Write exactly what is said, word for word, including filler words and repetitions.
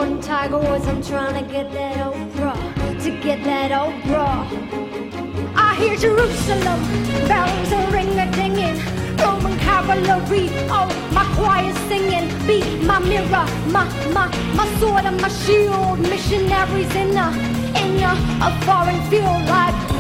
on Tiger Woods, I'm trying to get that Oprah, to get that Oprah. I hear Jerusalem, bells are ring-a-dinging, Roman cavalry, oh, my choir's singing. Be my mirror, my, my, my sword and my shield. Missionaries in a, in a, a foreign field like